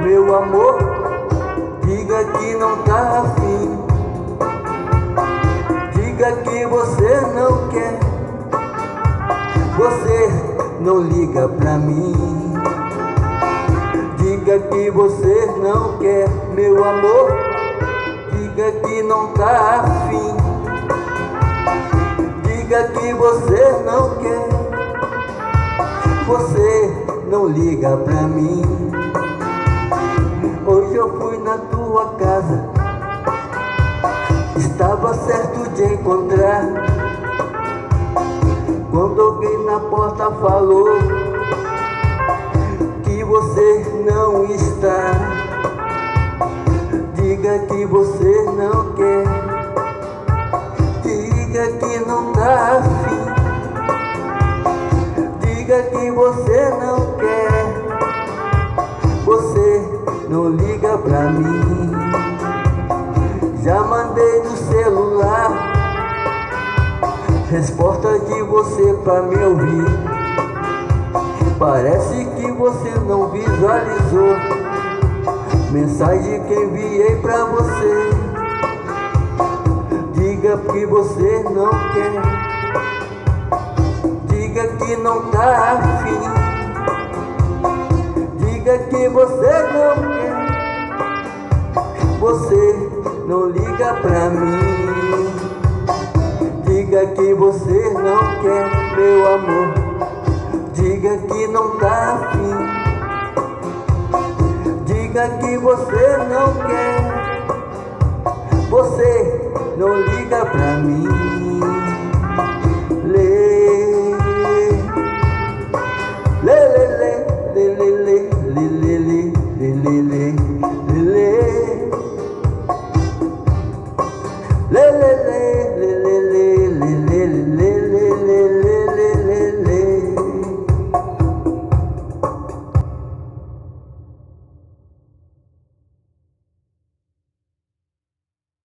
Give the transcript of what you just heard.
meu amor, diga que não tá afim. Diga que você não quer, você não liga pra mim. Diga que você não quer, meu amor, diga que não tá afim. Diga que você não quer, você não liga pra mim. Hoje eu fui na tua casa, estava certo de encontrar, quando alguém na porta falou que você não está. Diga que você não quer, diga que não tá afim. Diga que você não quer, você não liga pra mim. Já mandei no celular resposta de você pra me ouvir. Parece que você não visualizou mensagem que enviei pra você. Diga que você não quer, diga que não tá afim. Diga que você não quer, você não liga pra mim. Diga que você não quer, meu amor, diga que não tá afim. Diga que você não quer, você não liga pra mim. Lê, lê, lê, lê, lê, lê, lê, lê, lê, lê, lê, lê.